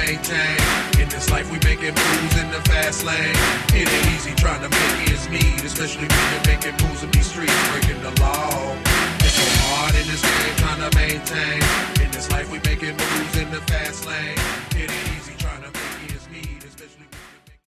maintain. In this life we making moves in the fast lane. It ain't easy trying to make ends meet, especially when you're making moves in these streets, breaking the law. It's so hard in this game trying to maintain. In this life we making moves in the fast lane.